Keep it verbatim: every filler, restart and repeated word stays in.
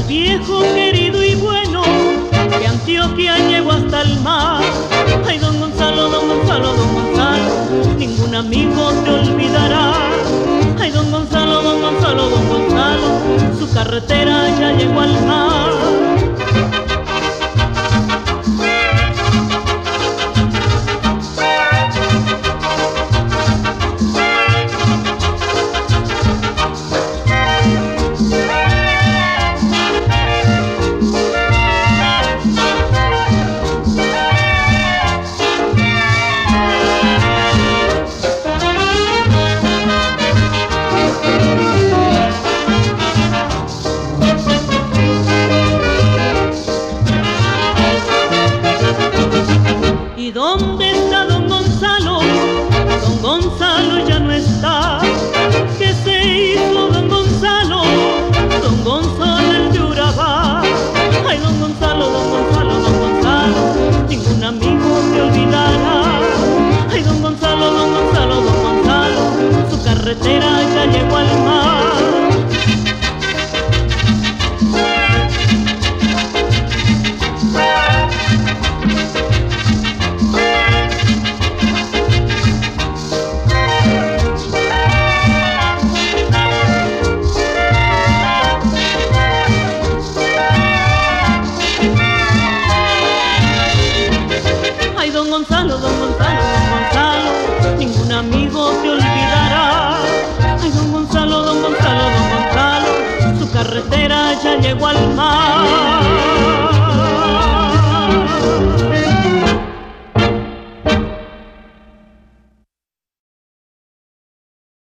viejo querido y bueno, que Antioquia llegó hasta el mar. Ay, don Gonzalo, don Gonzalo, don Gonzalo, ningún amigo te olvidará. Ay, don Gonzalo, don Gonzalo, don Gonzalo, su carretera ya llegó al mar. ¿Y dónde está don Gonzalo? Don Gonzalo ya no está. ¿Qué se hizo don Gonzalo? Don Gonzalo el de Urabá. Ay, don Gonzalo, don Gonzalo, don Gonzalo, ningún amigo te olvidará. Ay, don Gonzalo, don Gonzalo, don Gonzalo, su carretera ya llegó al mar. Ay, don Gonzalo, don Gonzalo, don Gonzalo, ningún amigo te olvidará. Ay, don Gonzalo, don Gonzalo, don Gonzalo, su carretera ya llegó al mar.